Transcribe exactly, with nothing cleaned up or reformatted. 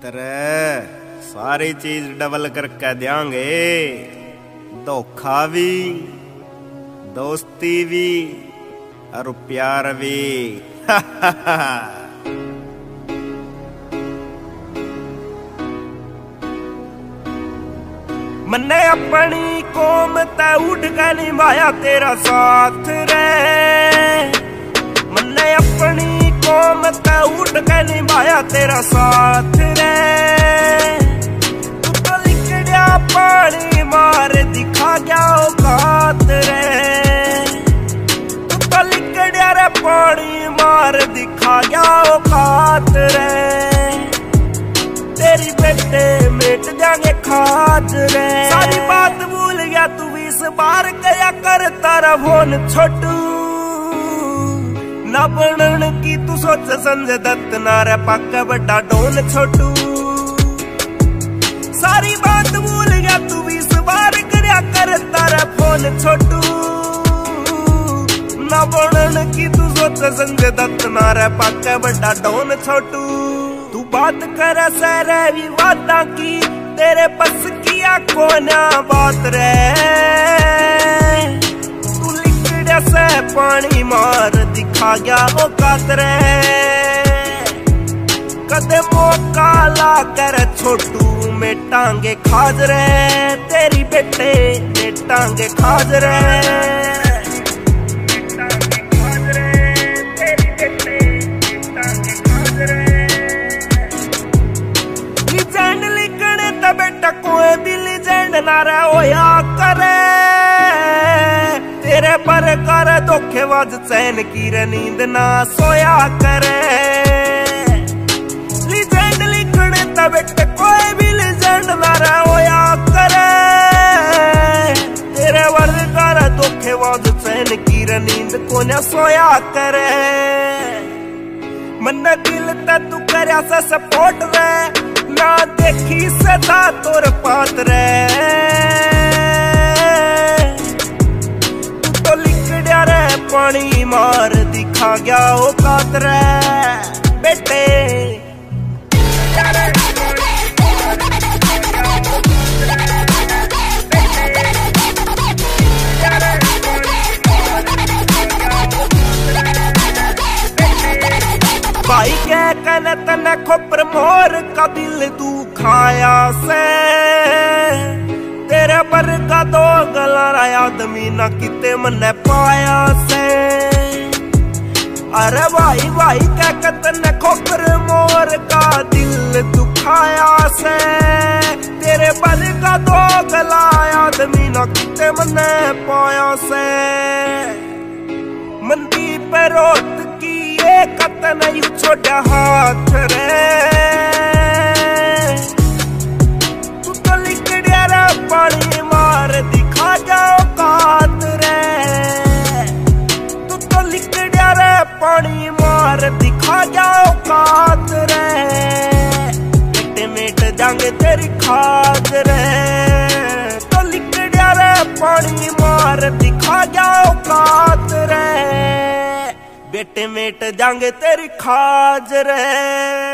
तेरे सारी चीज डबल करके देंगे, धोखा भी, दोस्ती भी और प्यार भी। मन्ने अपनी कौम ते उठ के निभाया तेरा साथ रे, मन्ने अपनी कौम ते उठ के निभाया तेरा साथ रे। तू तो लिकड़िया पानी मार दिखा गया औकात रे, तू तो लिकड़िया रे पानी मार दिखा गया औकात रे। तेरी बेटे मिट जाएंगे खाज रे, सारी बात भूल गया तू इस बार गया कर तारा फोन छोटू। ना बनन की तू सोच संजय दत्त ना रे पक्का बड़ा डोन छोटू। सारी बात भूल गया तू इस बार गया कर तारा फोन छोटू। ना बनन की तू सोच संजय दत्त ना रे पक्का बड़ा डोन छोटू। तू बात कर सरे विवादा की तेरे बस किया कोना बात रे, तू लिकड़े से पानी मार दिखा गया औकात रे। कदे मौका ला कर छोटू में टांगे खाज रे, तेरी बेटे में टांगे खाज रे। बेटा कोई भी लीजेंड ना रे होया करे, तेरे पर कर धोखेबाज चैन की रे नींद ना सोया करे। लीजेंड लिखने ता बेटा कोई भी लीजेंड ना रे होया करे, तेरे पर कर धोखेबाज चैन की रे नींद को ना सोया करे। मन दिल ता तू करया सा सपोर्ट रे, ना देखी सदा तोर पात रे। तू तो लिकड़िया रे पानी मार दिखा गया औकात रे बेटे। भाई के कन तन खोपर मोर का दिल तू खाया से, तेरे पर का दो गला आदमी ना किते मने पाया से। अरे भाई भाई के कतन खोपर मोर का दिल तू खाया से, तेरे पर का दो गला आदमी ना किते मने पाया से। मंदी पे रोट की ये कतन यू छोटा हाथ रे, तू तो लिकड़िया रे पानी मार दिखा जाओ कात रे। तू तो लिकड़िया रे पानी मार दिखा जाओ कात रे, मिट मिट जाएंगे तेरी खाज रे। तो लिकड़िया रे पानी मार दिखा जाओ कात रे, बेटे मेट जाएंगे तेरी खाज रे।